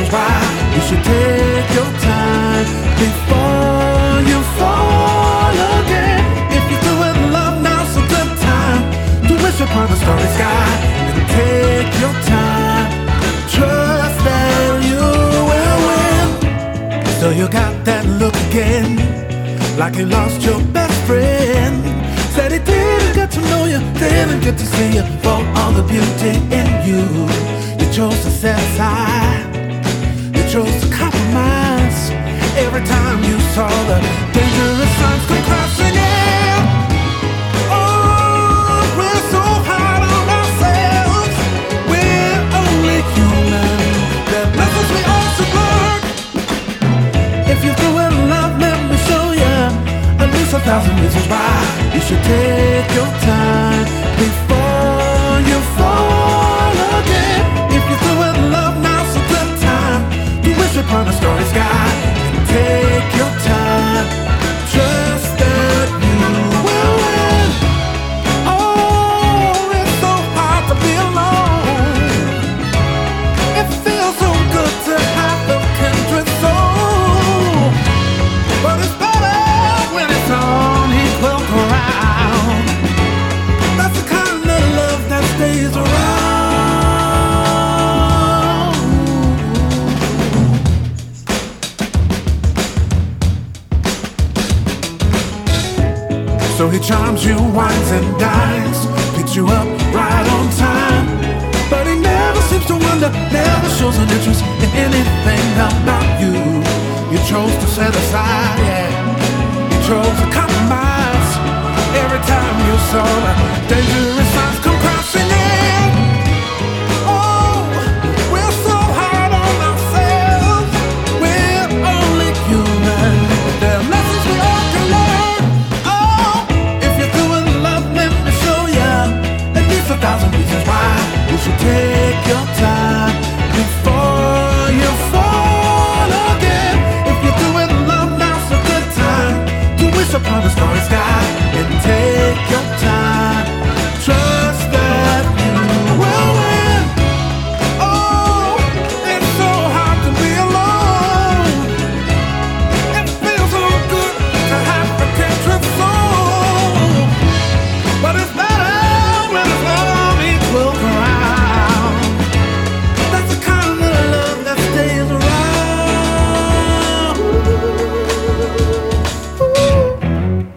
why you should take your time before you fall again. If you're doing love, now's a good time to wish upon a starry sky and take your time. Trust that you will win. So you got that look again, like you lost your best friend. Said he didn't get to know you, didn't get to see you for all the beauty in you. You chose to set aside, you chose to compromise. Every time you saw the dangerous signs come crossing in. Oh, we're so hard on ourselves, we're only human. There are lessons we all should learn. If you're doing love, let me show you at least 1,000 reasons why you should take your time before you fall again. If you're doing love, now's a good time to wish upon a starry sky and take your time. Trust that you will win. Oh, it's so hard to be alone. It feels so good to have a kindred soul, but it's better when it's on equal ground. That's the kind of love that stays around. So he charms you, wines and dines, picks you up right on time. But he never seems to wonder, never shows an interest in anything about you. You chose to set aside, yeah. You chose to compromise. Every time you saw the dangerous signs come crossing in. Oh, we're so hard on ourselves, we're only human. There are lessons we all can learn. Oh, if you're doing love, let me show you at least 1,000 reasons why you should take your time before you fall again. If you're doing love, now's a good time to wish upon a starry sky and take your time. Trust that you will win. Oh, it's so hard to be alone. It feels so good to have a kindred soul, but it's better when it's on equal ground. That's the kind of love that stays around.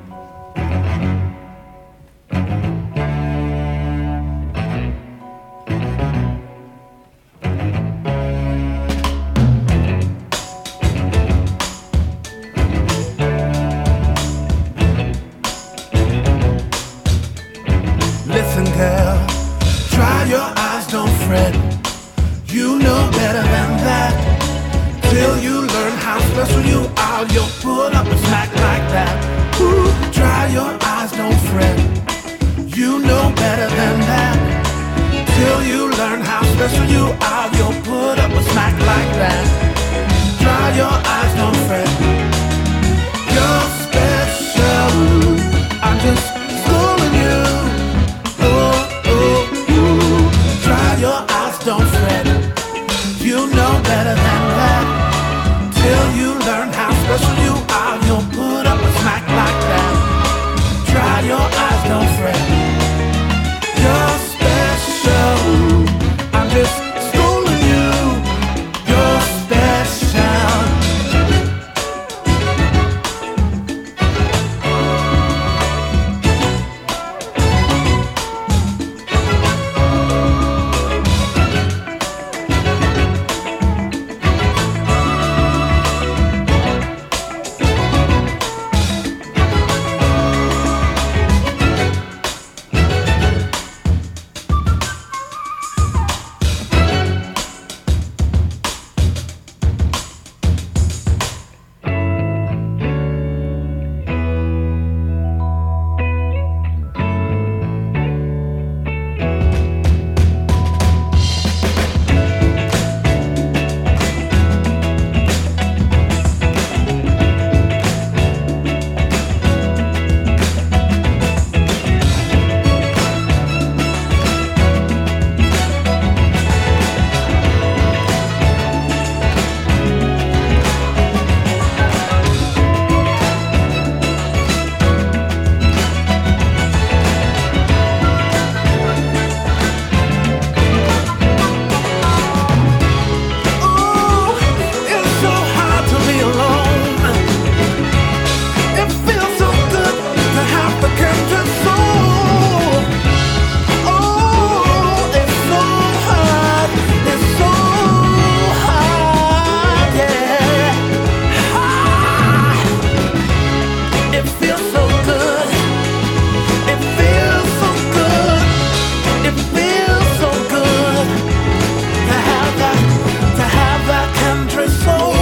so good. It feels so good. It feels so good to have that country soul.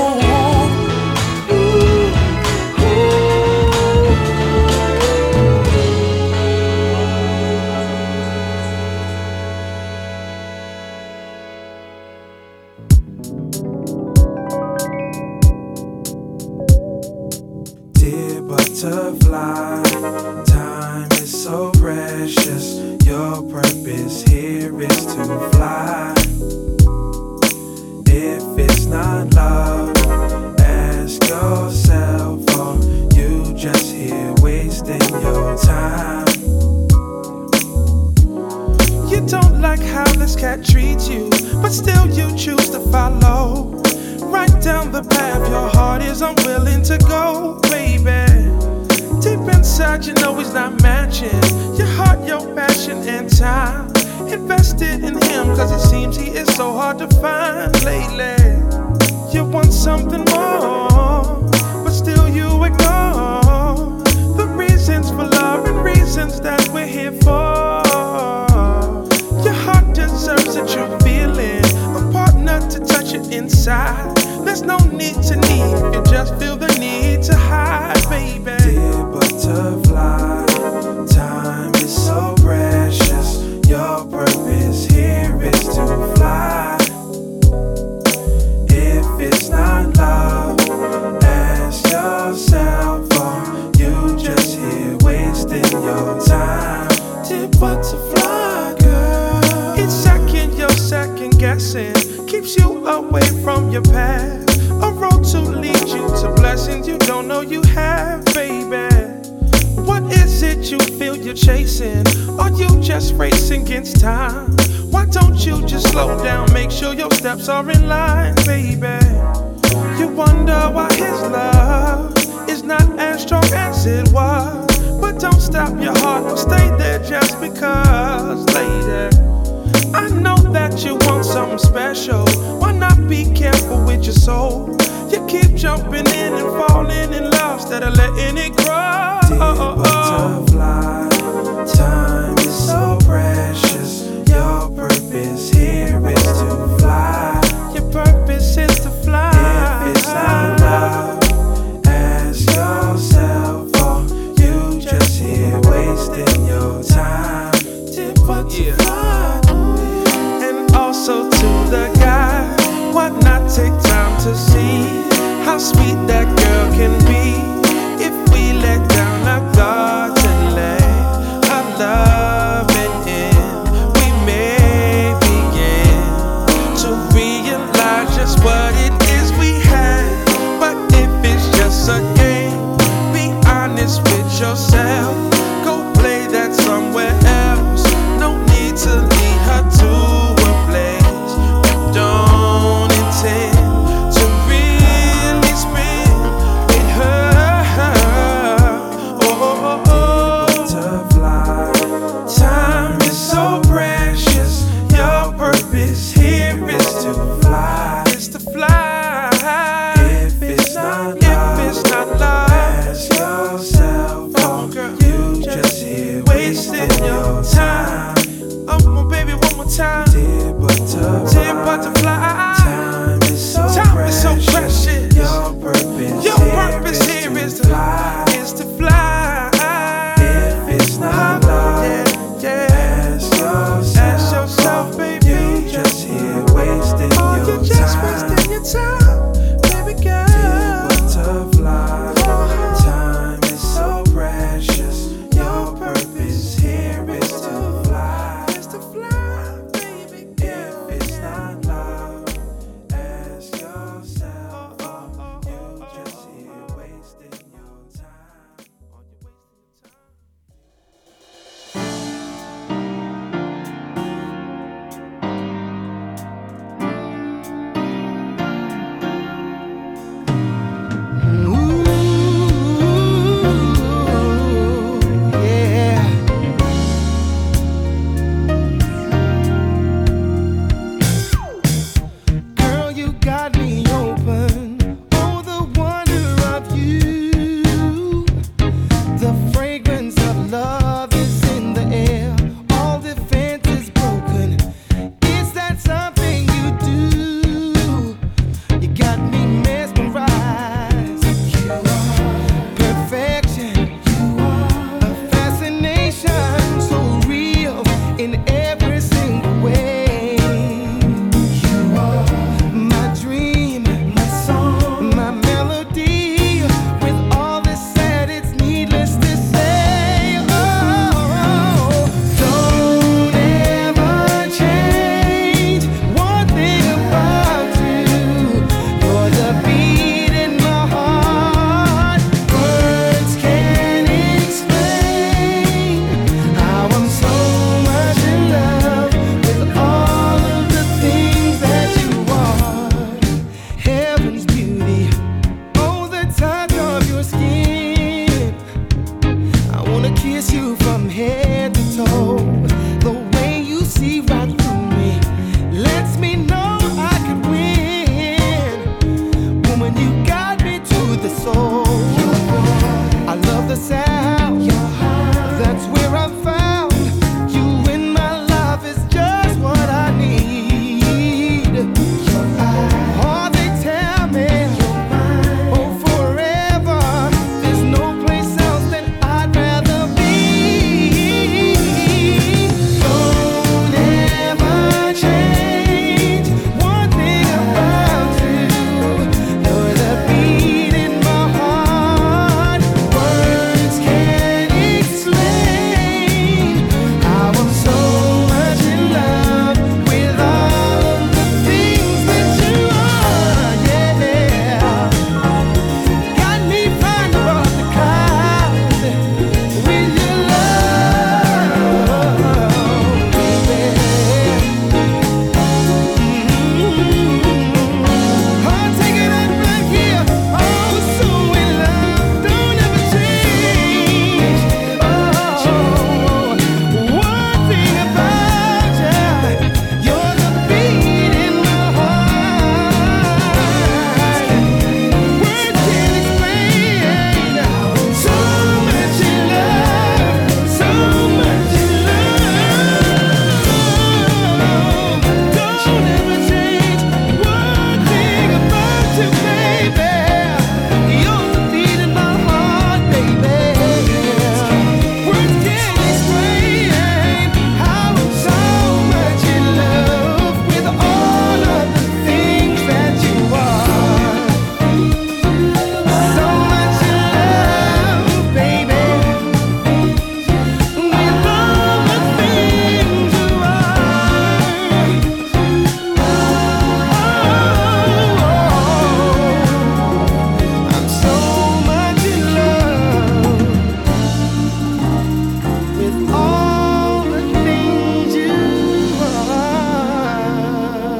Dear butterfly, time is so precious. Your purpose here is to fly. If it's not love, ask yourself, are you just here wasting your time? You don't like how this cat treats you, but still you choose to follow. Right down the path your heart is unwilling to go, baby. Deep inside you know he's not matching your heart, your passion and time. Invested in him cause it seems he is so hard to find lately. You want something more, but still you ignore the reasons for love and reasons that we're here for. Your heart deserves a true feeling, a partner to touch it inside. There's no need to need if you just feel the need to hide, baby. Dear butterfly, time is so precious. Your purpose here is to fly. If it's not love, ask yourself, are you just here wasting your time? Dear butterfly girl, each second you're second guessing keeps you away from your path. A road to lead you to blessings you don't know you have, baby. What is it you feel you're chasing? Are you just racing against time? Why don't you just slow down, make sure your steps are in line, baby? You wonder why his love is not as strong as it was. But don't stop your heart, don't stay there just because, lady. I know that you want something special. Why not be careful with your soul? You keep jumping in and falling in love instead of letting it grow. Dear butterfly, time is so precious. Your purpose here is to fly. Your purpose is to fly. If it's not love, ask yourself, are you just here wasting your time? Dear butterfly. Also to the guy, why not take time to see how sweet that girl can be? If we let down our guards and let our love in, we may begin to realize just what it is we had. But if it's just a game, be honest with yourself. Go play that somewhere else. No need to lead her to don't intend to really spend with her. Oh, butterfly, time is so precious. Your purpose here is to fly. It's to fly. If it's not love, ask yourself, are kiss you from head to toe. The way you see right through me lets me know I could win. Woman, you got me to the soul. I love the sound. That's where I found you in my life is just what I need. Oh, they tell me, oh, forever. There's no place else that I'd rather be. Don't ever change one thing about you. You're the beat in my heart. Words can't explain how I'm so much in love with all of the things that you are. Yeah, got me flying above the clouds with your love, baby. I'm taking that right here. Oh, so in love, don't ever change. Oh, one thing about you, you're the beat in my heart. Words can't explain so much in love, so much in love. Don't ever change one thing about you, baby. You're the beat in my heart, baby. Words can't explain how I'm so much in love with all of the things that you are. So much in love, baby, with all the things you are. I'm so much in love with all the things you are.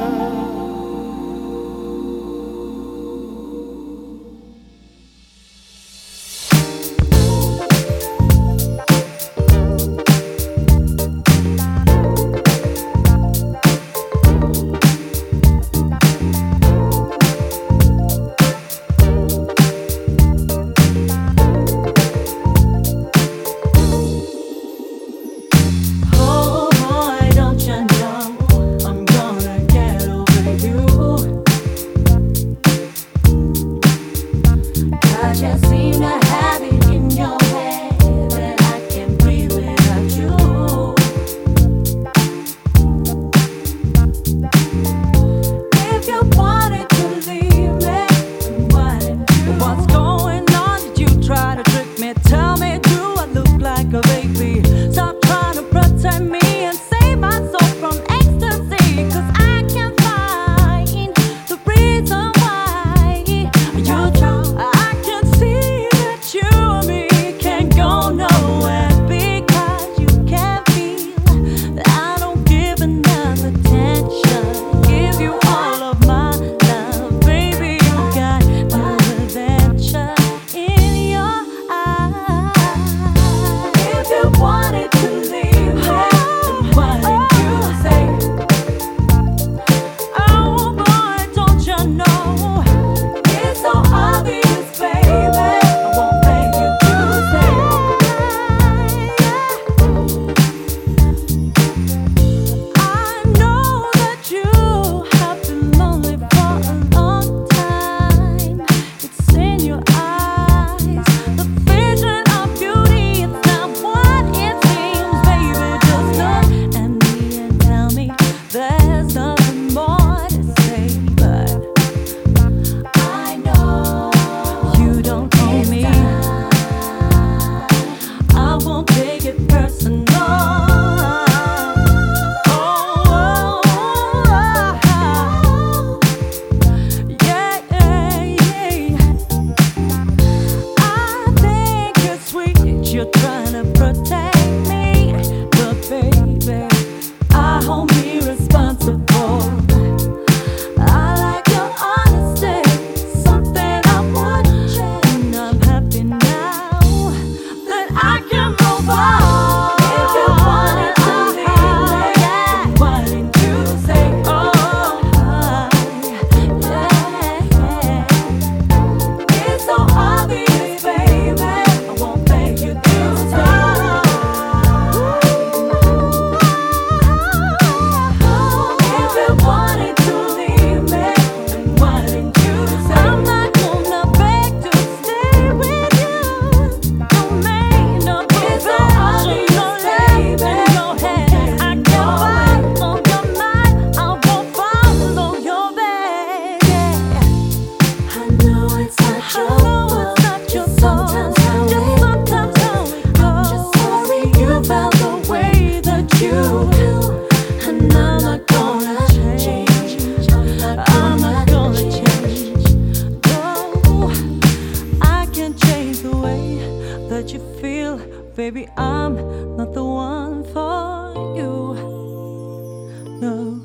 Oh boy, don't you know I'm gonna get over you? 'Cause you seem to have it in your head that I can't breathe without you. If you wanted to leave me, why didn't you? What's going on? Did you try to trick me? Tell me, do I look like a baby? Stop trying to protect me and save my soul from ecstasy. 'Cause I can't find the reason why you try. I can see that you and me can't go nowhere because you can't feel that I don't give enough attention. Give you all of my love, baby. You got my adventure in your eyes. If you wanted to leave me, then why didn't you say? Oh boy, don't you know it's so obvious, baby. I won't beg you to stay. I know that you have been lonely for a long time. It's in your eyes, the vision of beauty. It's not what it seems, baby. Just look at me and tell me there's nothing more to say. But I know you don't owe me. I won't take it personal. Yeah, yeah, yeah. I think you're sweet, you're trying to protect me, but baby, I hold me responsible. I like your honesty, something I wouldn't change. And I'm happy now that I can roll feel, baby, I'm not the one for you. No.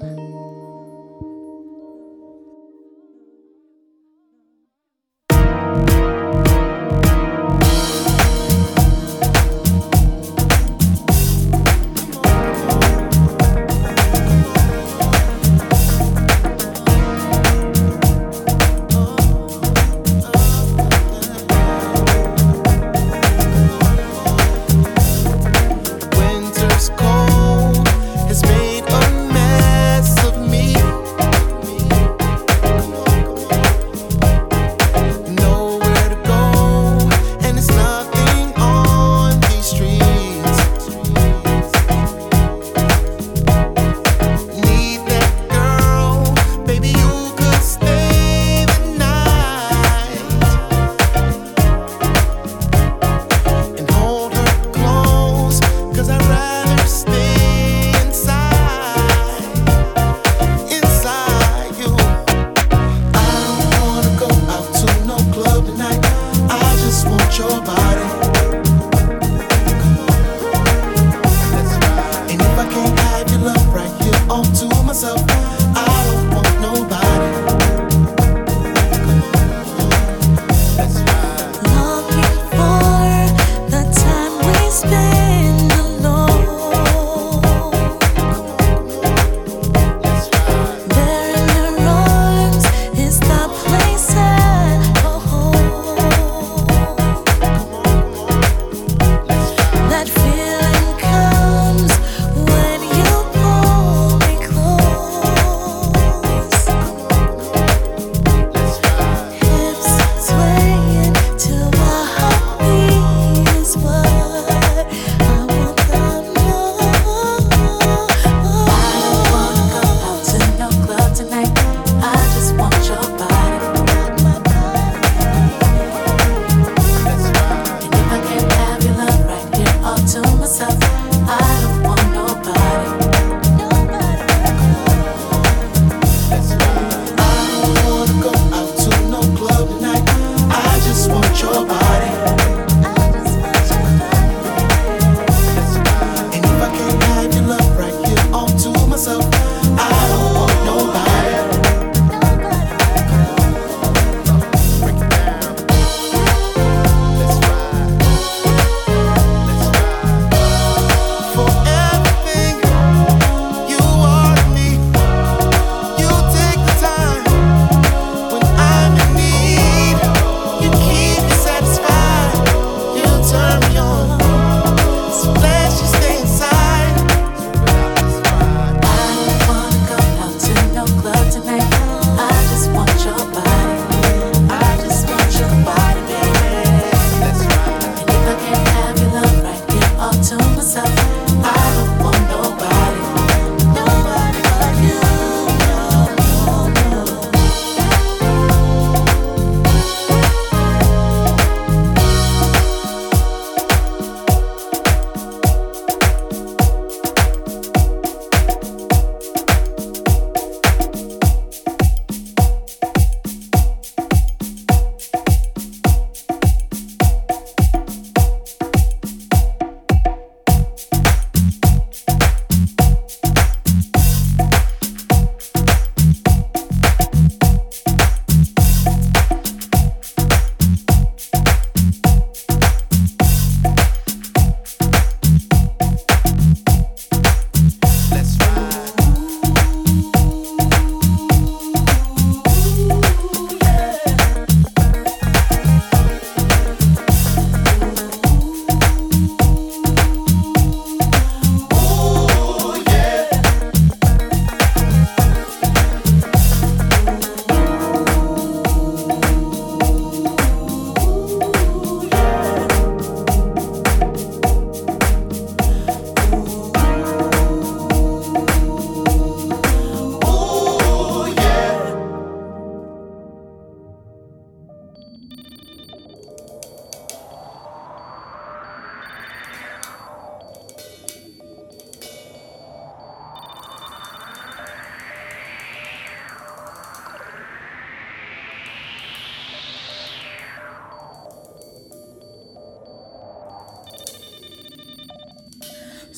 When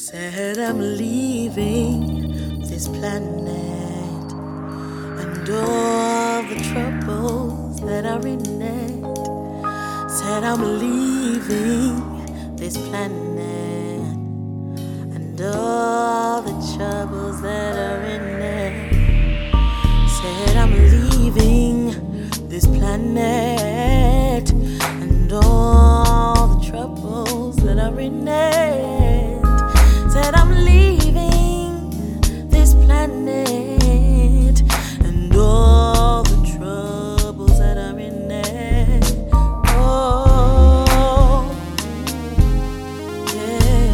Said I'm leaving this planet and all the troubles that are in it. Said I'm leaving this planet and all the troubles that are in it. Said I'm leaving this planet and all the troubles that are in it. Said I'm leaving this planet and all the troubles that are in it. Oh, yeah.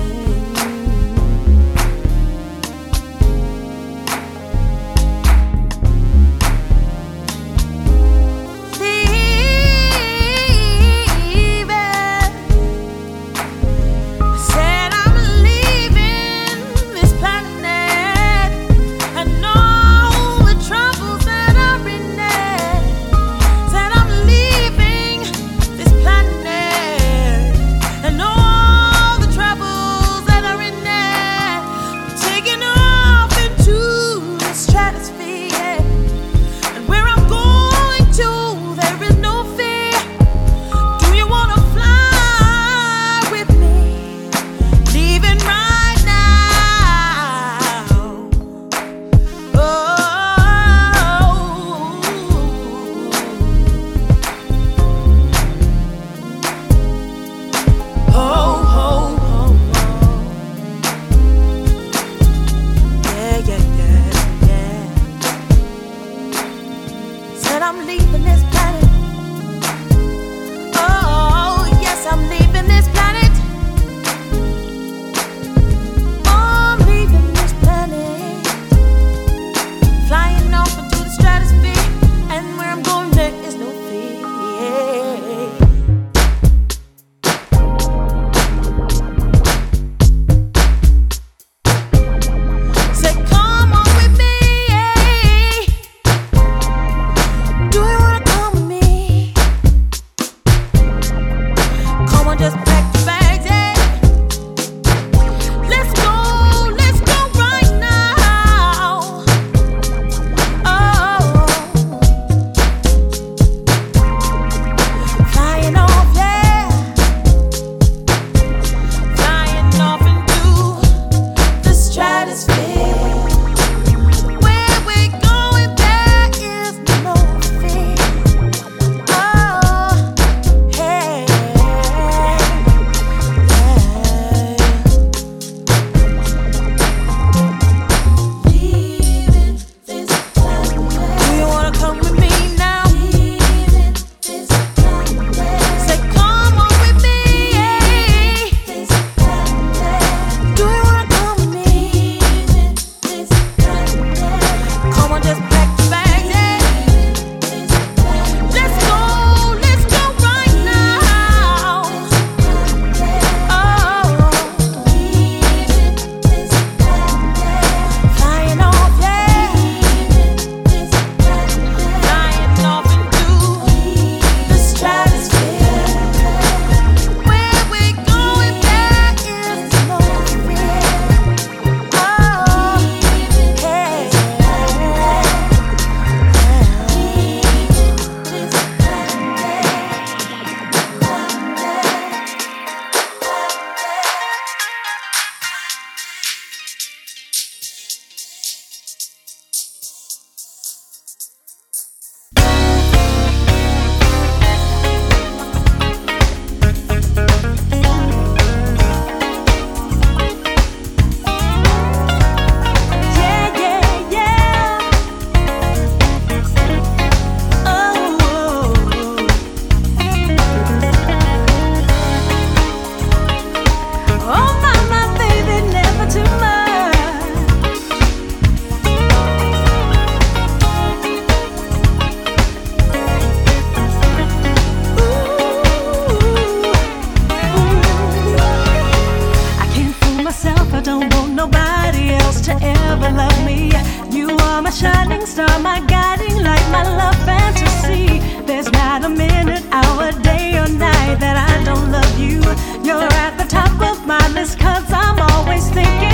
You're at the top of my list, 'cause I'm always thinking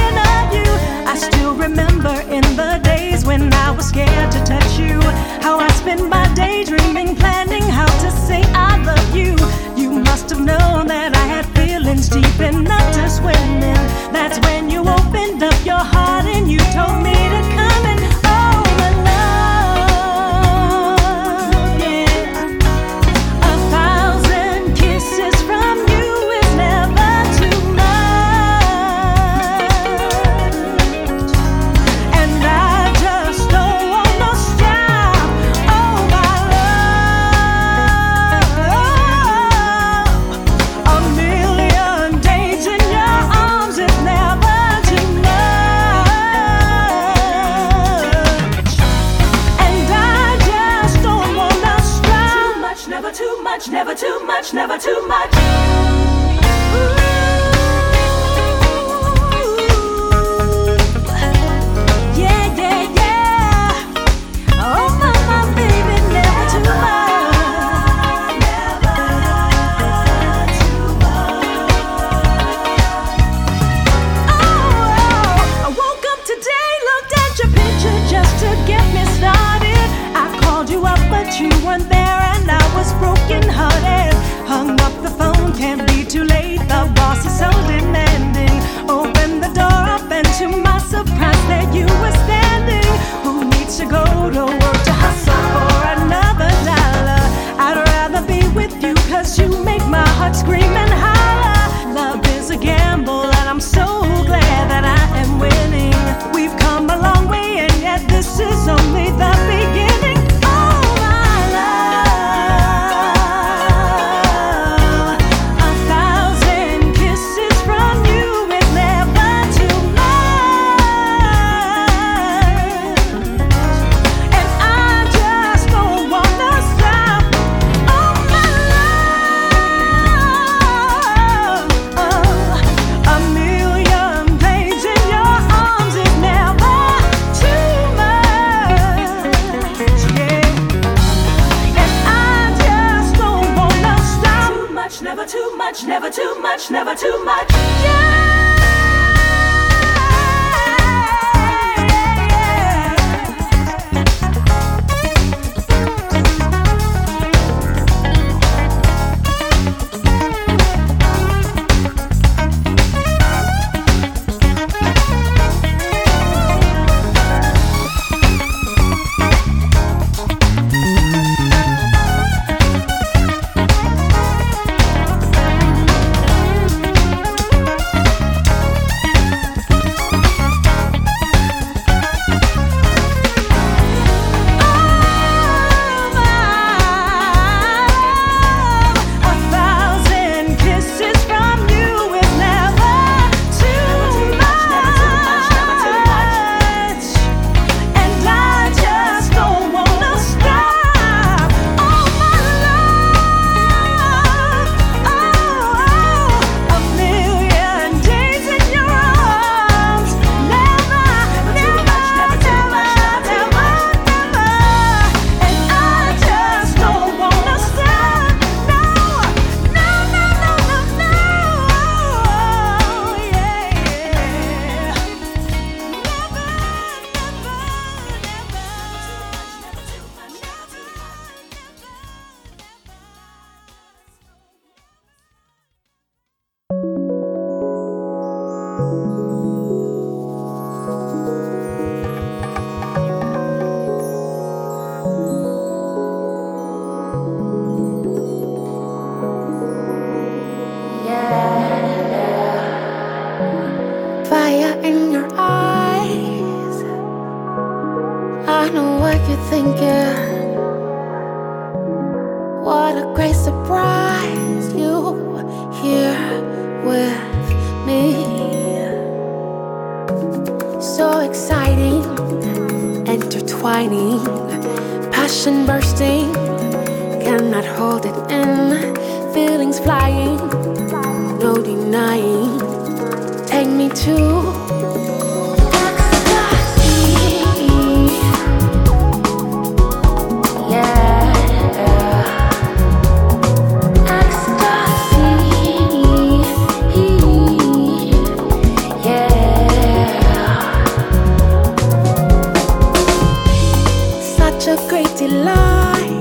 gamble, and I'm so glad that I am winning. We've come a long way, and yet this is only the beginning. Oh, my love, 1,000 kisses from you is never too much, and I just don't wanna stop. Oh, my love, a million days in your arms is never too much, yeah. And I just don't wanna stop. Too much, never too much, never too much, never too much, yeah. Fire in your eyes, I know what you're thinking. What a great surprise, you here with me. So exciting, intertwining, passion bursting, cannot hold it in. Feelings flying, no denying. Take me to ecstasy, yeah. Ecstasy, yeah. Such a great delight,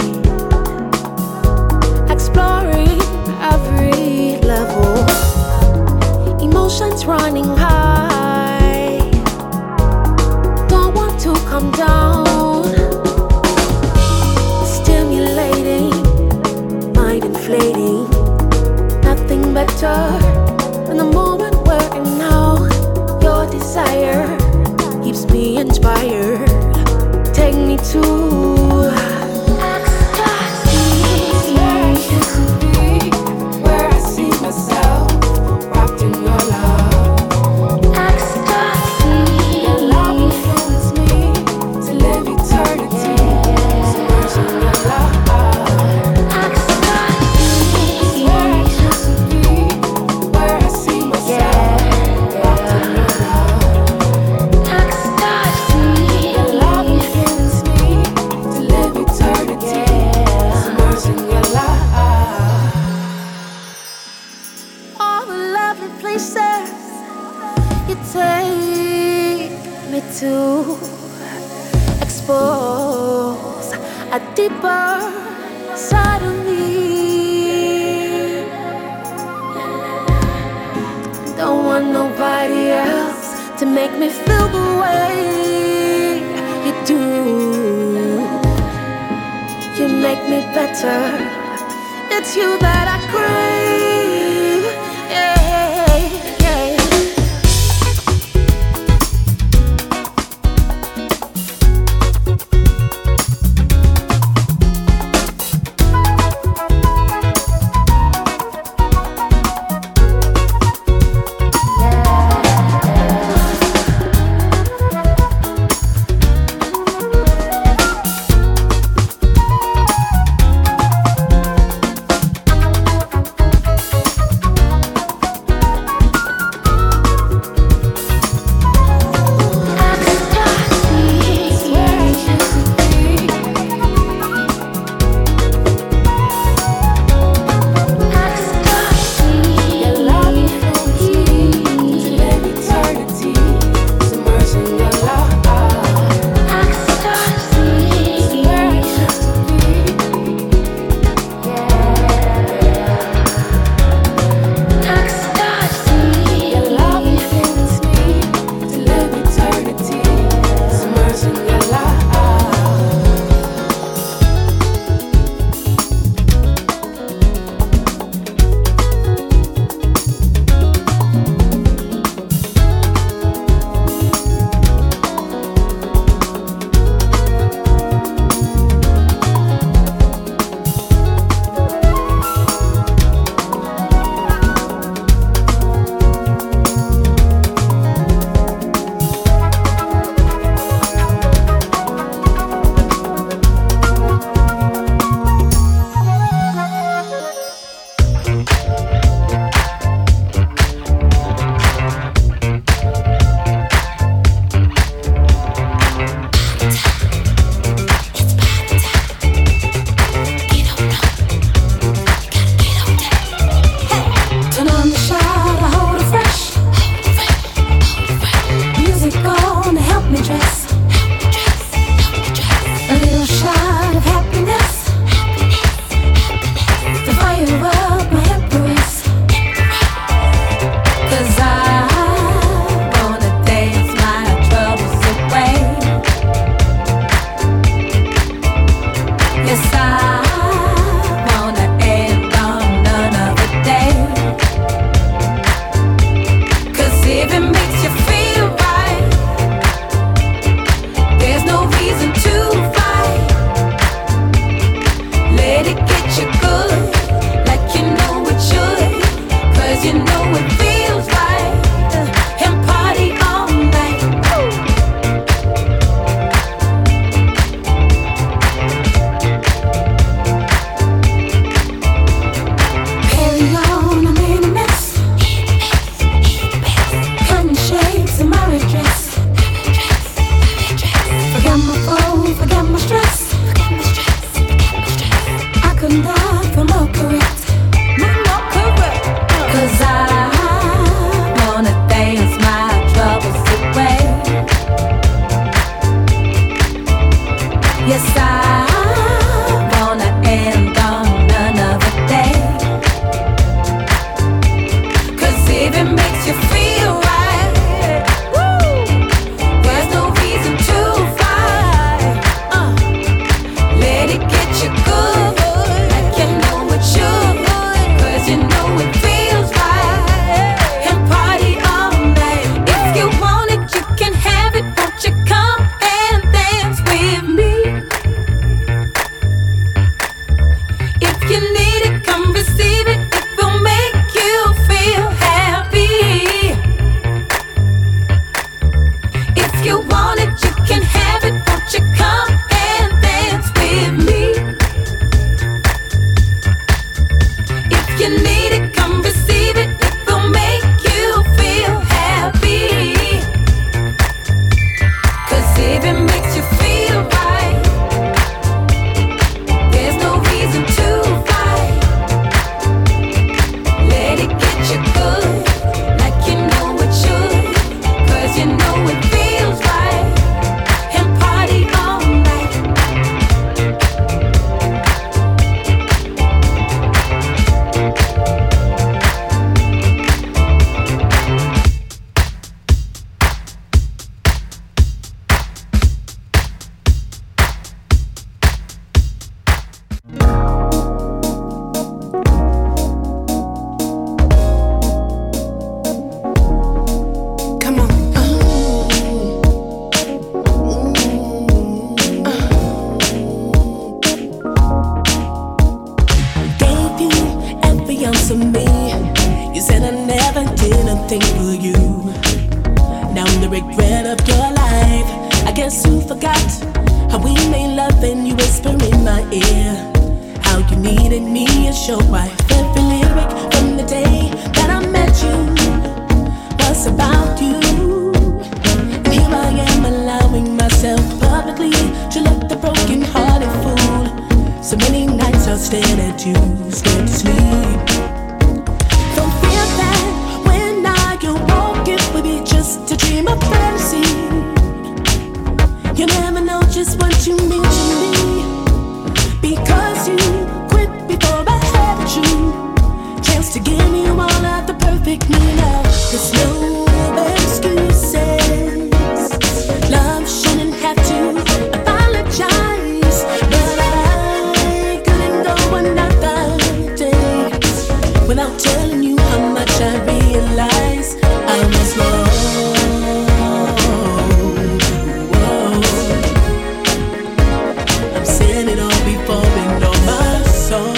exploring every level. Emotions running high, don't want to come down. Stimulating, mind inflating, nothing better than the moment we're in now. Your desire keeps me inspired. Take me to ecstasy, where I used to be, where I see myself wrapped in your love. Ecstasy, your love influenced me to live eternity, submerged in your love. Ecstasy, where I used to be, where I see myself wrapped in your love. Ecstasy, your love influenced me to live eternity, submerged in your love. All the lovely places you take me to, expose a deeper side of me. Don't want nobody else to make me feel the way you do. You make me better. It's you that I crave. Yeah, yeah. you. Now I'm the regret of your life. I guess you forgot how we made love and you whisper in my ear how you needed me as your wife. Every lyric from the day that I met you was about you. And here I am allowing myself publicly to look the broken-hearted fool. So many nights I'll stare at you, scared to sleep. Don't feel that when I get woke, it would be just a dream of fantasy. You never know just what you mean to me, because you quit before I had you. Chance to give you all of the perfect me now. There's no excuses. Love shouldn't have to apologize, but I couldn't go another day without telling you how much I realize I was wrong. I'm saying it all before in all my songs.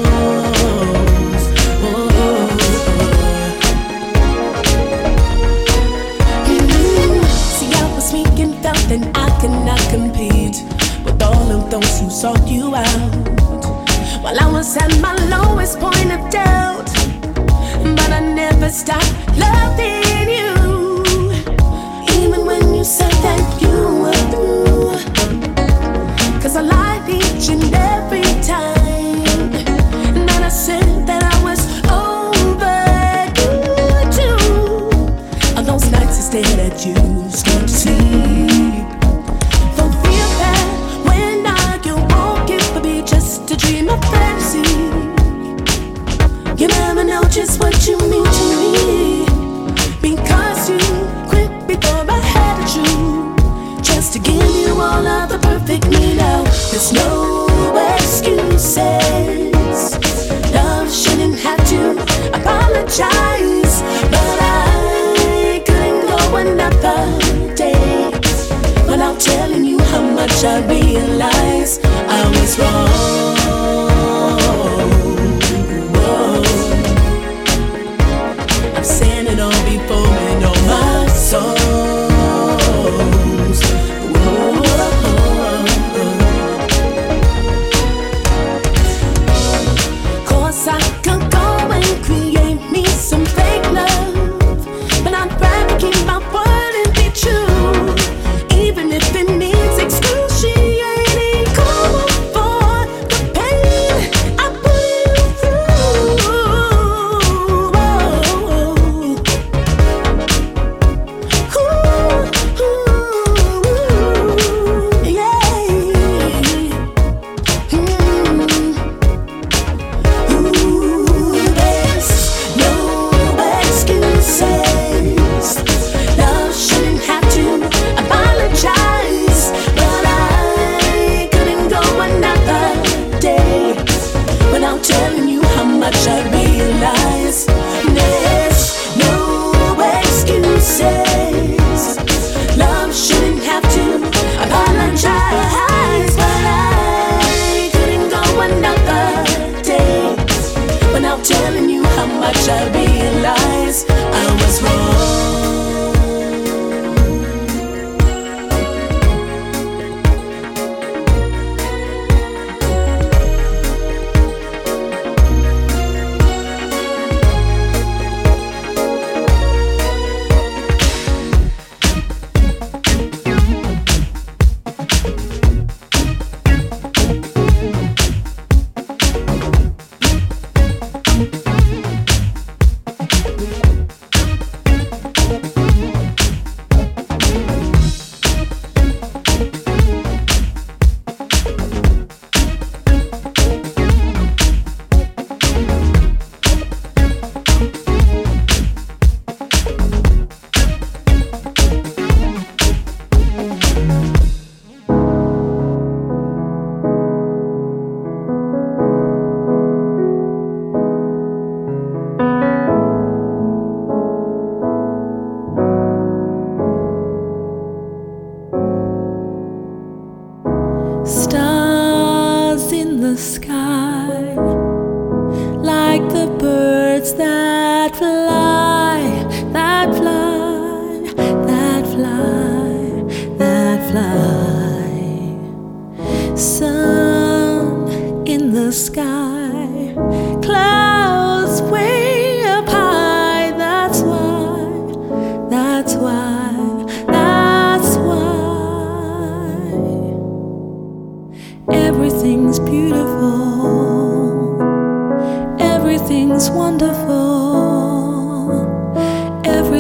See, I was weak and felt that I could not compete with all of those who sought you out, while I was at my lowest point of doubt. But I never stopped loving you, even when you said that you were through. 'Cause I lied each and every time, and then I said that I was over you too. On those nights I stared at you, scared to sleep. Don't feel bad when I get woke, it would be just a dream of fantasy. You never know just what you mean to me, because you quit before I had you. Just to give you all of the perfect me now. There's no excuses. Love shouldn't have to apologize, but I couldn't go another day without telling you how much I realize I was wrong. I'm saying it all before and all my songs. Cause I could go and create me some fake love, but I'd rather keep my word and be true, even if it means excruciating. Come on, for the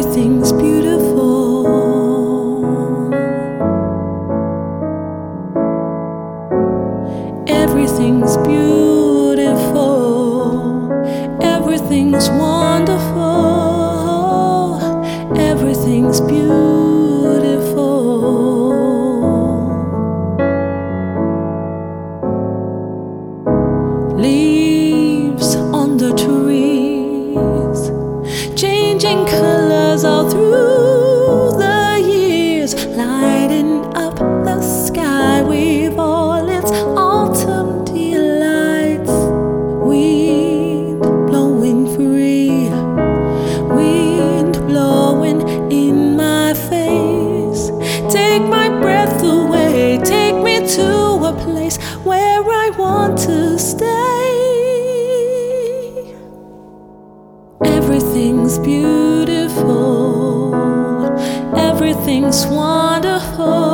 Everything's beautiful. Everything's beautiful. Everything's wonderful. Everything's beautiful. Leaves on the trees, changing colors all through the years, lighting up the sky with all its autumn delights. Wind blowing free, wind blowing in my face. Take my breath away, take me to a place where I want to stay. Everything's beautiful, everything's wonderful.